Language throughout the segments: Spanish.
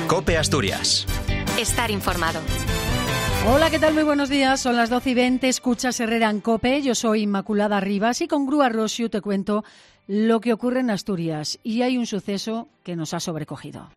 COPE Asturias. Estar informado. Hola, ¿qué tal? Muy buenos días. Son las 12:20. Escuchas Herrera en COPE. Yo soy Inmaculada Rivas y con Grúa Rosiu te cuento lo que ocurre en Asturias. Y hay un suceso que nos ha sobrecogido.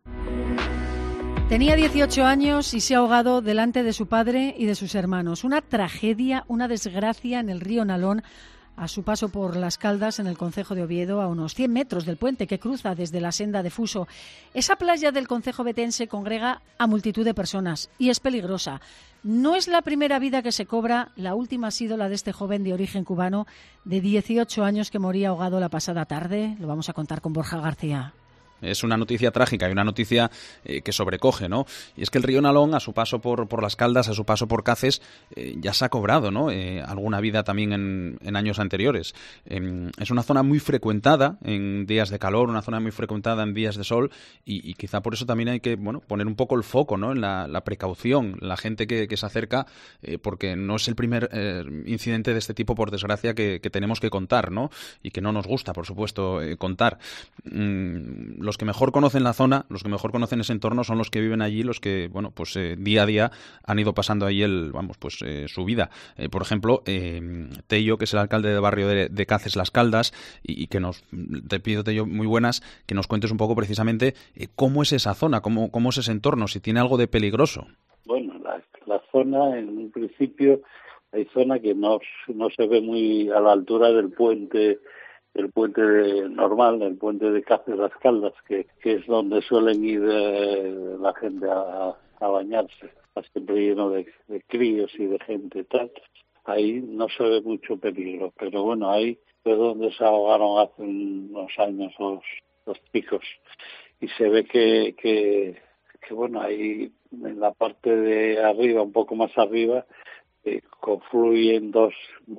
Tenía 18 años y se ha ahogado delante de su padre y de sus hermanos. Una tragedia, una desgracia en el río Nalón, a su paso por Las Caldas, en el concejo de Oviedo, a unos 100 metros del puente que cruza desde la senda de Fuso. Esa playa del concejo betense congrega a multitud de personas y es peligrosa. No es la primera vida que se cobra, la última ha sido la de este joven de origen cubano de 18 años que moría ahogado la pasada tarde. Lo vamos a contar con Borja García. Es una noticia trágica y una noticia que sobrecoge, ¿no? Y es que el río Nalón, a su paso por Las Caldas, a su paso por Cáceres, ya se ha cobrado, ¿no? Alguna vida también en años anteriores. Es una zona muy frecuentada en días de calor, una zona muy frecuentada en días de sol y quizá por eso también hay que, bueno, poner un poco el foco, ¿no? En la precaución, la gente que se acerca, porque no es el primer incidente de este tipo, por desgracia, que tenemos que contar, ¿no? Y que no nos gusta, por supuesto, contar. Los que mejor conocen la zona, los que mejor conocen ese entorno son los que viven allí, los que, bueno, pues día a día han ido pasando ahí su vida. Por ejemplo, Tello, que es el alcalde del barrio de Cáceres Las Caldas, y que te pido, Tello, muy buenas, que nos cuentes un poco precisamente cómo es esa zona, cómo es ese entorno, si tiene algo de peligroso. Bueno, la zona, en un principio, hay zona que no se ve muy a la altura del puente normal, el puente de Cáceres Las Caldas, que es donde suelen ir la gente a bañarse, está siempre lleno de críos y de gente y tal. Ahí no se ve mucho peligro, pero bueno, ahí fue donde se ahogaron hace unos años los chicos, y se ve que bueno, ahí en la parte de arriba, un poco más arriba, confluyen dos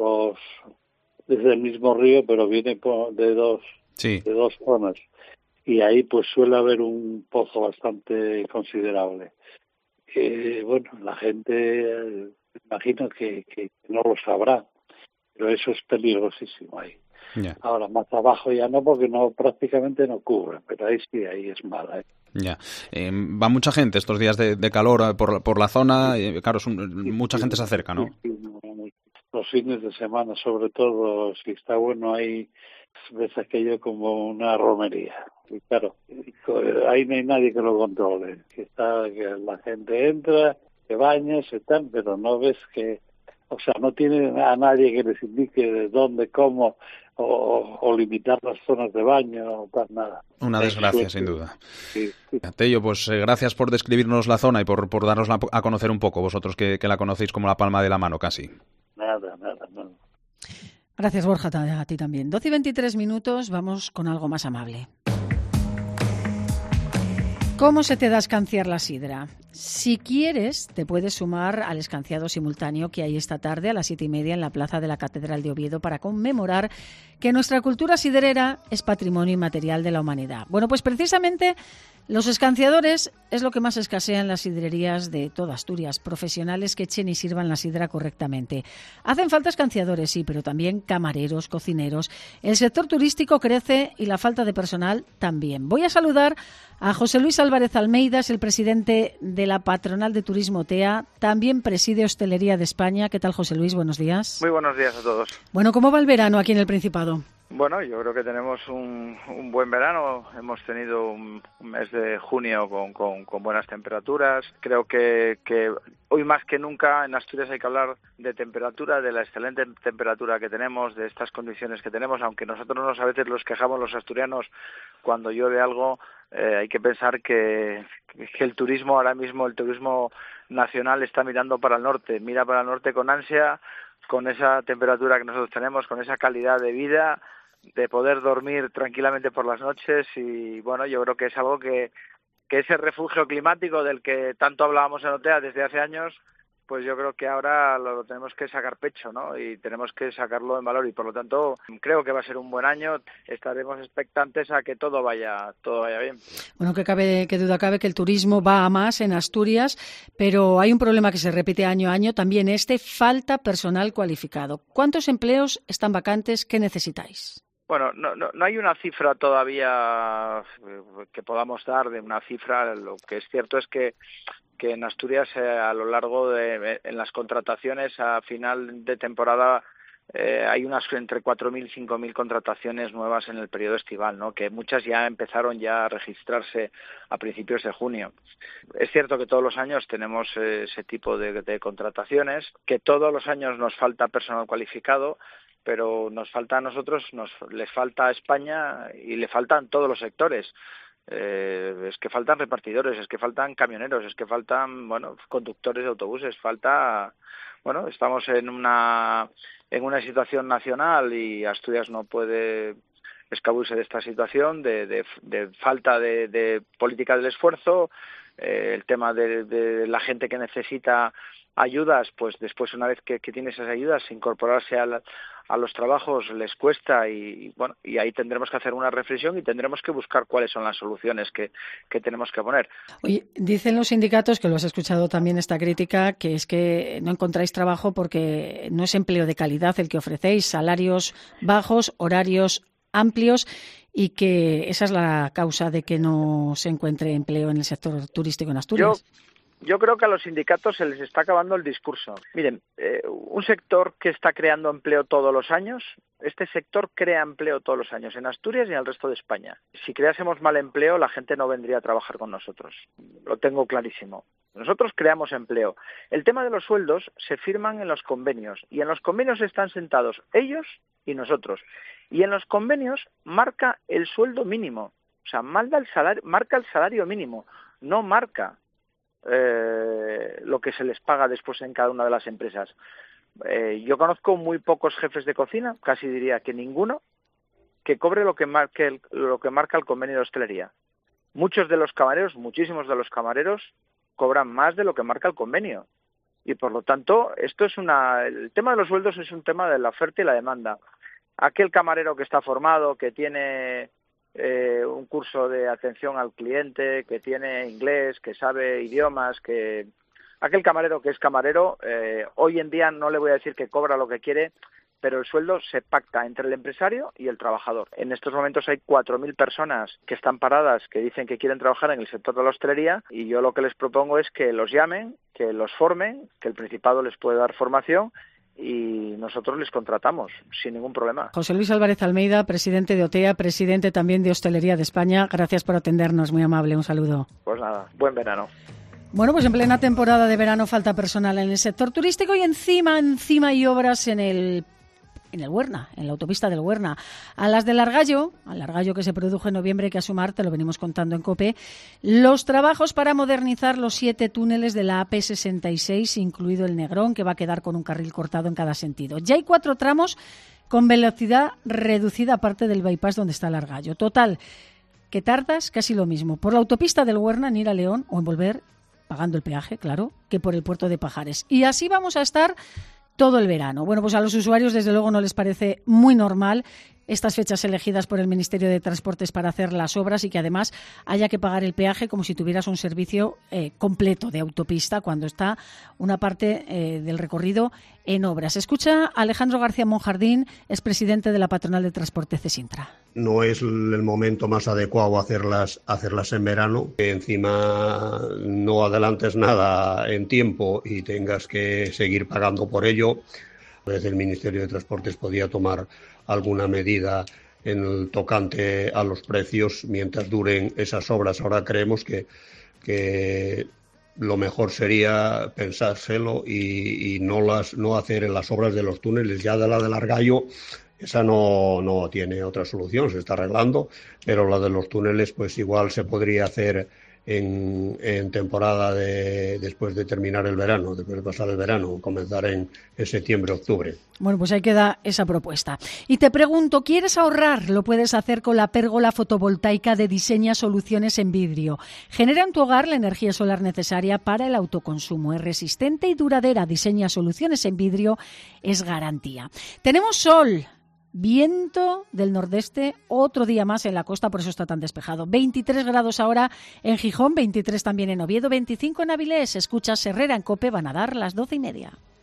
desde el mismo río, pero viene de dos zonas. Y ahí pues suele haber un pozo bastante considerable. Bueno, la gente imagino que no lo sabrá, pero eso es peligrosísimo ahí. Yeah. Ahora, más abajo ya no, porque prácticamente no cubre, pero ahí sí, ahí es mala. Ya. Va mucha gente estos días de calor por la zona, claro, mucha gente se acerca, ¿no? Sí, los fines de semana, sobre todo, si está bueno, ahí ves aquello como una romería. Y claro, ahí no hay nadie que lo controle. Que la gente entra, se baña, se tal, pero no ves no tiene a nadie que les indique de dónde, cómo, o limitar las zonas de baño, o tal, nada. Una desgracia, sin duda. Sí. Tello, pues gracias por describirnos la zona y por darnos a conocer un poco, vosotros que la conocéis como la palma de la mano, casi. Nada. Gracias, Borja, a ti también. 12:23, vamos con algo más amable. ¿Cómo se te da escanciar la sidra? Si quieres, te puedes sumar al escanciado simultáneo que hay esta tarde a las 7:30 en la plaza de la Catedral de Oviedo para conmemorar que nuestra cultura sidrera es patrimonio inmaterial de la humanidad. Bueno, pues precisamente los escanciadores es lo que más escasea en las sidrerías de toda Asturias, profesionales que echen y sirvan la sidra correctamente. Hacen falta escanciadores, sí, pero también camareros, cocineros. El sector turístico crece y la falta de personal también. Voy a saludar a José Luis Álvarez Almeida, es el presidente de la Patronal de Turismo TEA, también preside Hostelería de España. ¿Qué tal, José Luis? Buenos días. Muy buenos días a todos. Bueno, ¿cómo va el verano aquí en el Principado? Bueno, yo creo que tenemos un buen verano. Hemos tenido un mes de junio con buenas temperaturas. Creo que hoy más que nunca en Asturias hay que hablar de temperatura, de la excelente temperatura que tenemos, de estas condiciones que tenemos, aunque nosotros a veces los quejamos los asturianos cuando llueve algo. Hay que pensar que el turismo ahora mismo, el turismo nacional está mirando para el norte, mira para el norte con ansia, con esa temperatura que nosotros tenemos, con esa calidad de vida, de poder dormir tranquilamente por las noches. Y bueno, yo creo que es algo que ese refugio climático del que tanto hablábamos en OTEA desde hace años, pues yo creo que ahora lo tenemos que sacar pecho, ¿no? Y tenemos que sacarlo en valor y por lo tanto creo que va a ser un buen año. Estaremos expectantes a que todo vaya bien. Bueno, que duda cabe que el turismo va a más en Asturias, pero hay un problema que se repite año a año, también falta personal cualificado. ¿Cuántos empleos están vacantes? ¿Qué necesitáis? Bueno, no hay una cifra todavía que podamos dar de una cifra. Lo que es cierto es que en Asturias a lo largo en las contrataciones a final de temporada hay unas entre 4.000 y 5.000 contrataciones nuevas en el periodo estival, ¿no? Que muchas ya empezaron ya a registrarse a principios de junio. Es cierto que todos los años tenemos ese tipo de contrataciones, que todos los años nos falta personal cualificado, pero nos falta a nosotros, les falta a España y le faltan todos los sectores. Es que faltan repartidores, es que faltan camioneros, es que faltan conductores de autobuses, estamos en una situación nacional y Asturias no puede escabullirse de esta situación de falta de política del esfuerzo, el tema de la gente que necesita ayudas, pues después una vez que tiene esas ayudas, incorporarse a los trabajos les cuesta y ahí tendremos que hacer una reflexión y tendremos que buscar cuáles son las soluciones que tenemos que poner. Oye, dicen los sindicatos, que lo has escuchado también esta crítica, que es que no encontráis trabajo porque no es empleo de calidad el que ofrecéis, salarios bajos, horarios amplios, y que esa es la causa de que no se encuentre empleo en el sector turístico en Asturias. Yo creo que a los sindicatos se les está acabando el discurso. Miren, un sector que está creando empleo todos los años, este sector crea empleo todos los años en Asturias y en el resto de España. Si creásemos mal empleo, la gente no vendría a trabajar con nosotros. Lo tengo clarísimo. Nosotros creamos empleo. El tema de los sueldos se firman en los convenios y en los convenios están sentados ellos y nosotros. Y en los convenios marca el sueldo mínimo. O sea, marca el salario mínimo, no marca lo que se les paga después en cada una de las empresas. Yo conozco muy pocos jefes de cocina, casi diría que ninguno, que cobre lo que marca el convenio de hostelería. Muchísimos de los camareros cobran más de lo que marca el convenio. Y por lo tanto, el tema de los sueldos es un tema de la oferta y la demanda. Aquel camarero que está formado, que tiene un curso de atención al cliente, que tiene inglés, que sabe idiomas, aquel camarero que es camarero, hoy en día no le voy a decir que cobra lo que quiere, pero el sueldo se pacta entre el empresario y el trabajador. En estos momentos hay 4.000 personas que están paradas, que dicen que quieren trabajar en el sector de la hostelería, y yo lo que les propongo es que los llamen, que los formen, que el Principado les puede dar formación y nosotros les contratamos sin ningún problema. José Luis Álvarez Almeida, presidente de OTEA, presidente también de Hostelería de España. Gracias por atendernos, muy amable, un saludo. Pues nada, buen verano. Bueno, pues en plena temporada de verano falta personal en el sector turístico y encima hay obras en el Huerna, en la autopista del Huerna. A las del Largallo, al Largallo que se produjo en noviembre, que a sumar, te lo venimos contando en COPE, los trabajos para modernizar los 7 túneles de la AP66, incluido el Negrón, que va a quedar con un carril cortado en cada sentido. Ya hay 4 tramos con velocidad reducida, aparte del bypass donde está el Largallo. Total, que tardas casi lo mismo por la autopista del Huerna en ir a León o en volver, pagando el peaje, claro, que por el puerto de Pajares. Y así vamos a estar todo el verano. Bueno, pues a los usuarios desde luego no les parece muy normal estas fechas elegidas por el Ministerio de Transportes para hacer las obras y que además haya que pagar el peaje como si tuvieras un servicio completo de autopista cuando está una parte del recorrido en obras. Escucha a Alejandro García Monjardín, es presidente de la Patronal de Transporte CESINTRA. No es el momento más adecuado hacerlas en verano, que encima no adelantes nada en tiempo y tengas que seguir pagando por ello. A veces el Ministerio de Transportes podía tomar alguna medida en el tocante a los precios mientras duren esas obras. Ahora creemos que lo mejor sería pensárselo y no hacer las obras de los túneles. Ya de la del Largallo, esa no tiene otra solución, se está arreglando, pero la de los túneles pues igual se podría hacer en temporada después de terminar el verano, después de pasar el verano, comenzar en septiembre, octubre. Bueno, pues ahí queda esa propuesta. Y te pregunto, ¿quieres ahorrar? Lo puedes hacer con la pérgola fotovoltaica de Diseña Soluciones en Vidrio. Genera en tu hogar la energía solar necesaria para el autoconsumo. Es resistente y duradera. Diseña Soluciones en Vidrio es garantía. Tenemos sol. Viento del nordeste, otro día más en la costa, por eso está tan despejado. 23 grados ahora en Gijón, 23 también en Oviedo, 25 en Avilés. Escuchas Herrera en COPE, van a dar las 12:30.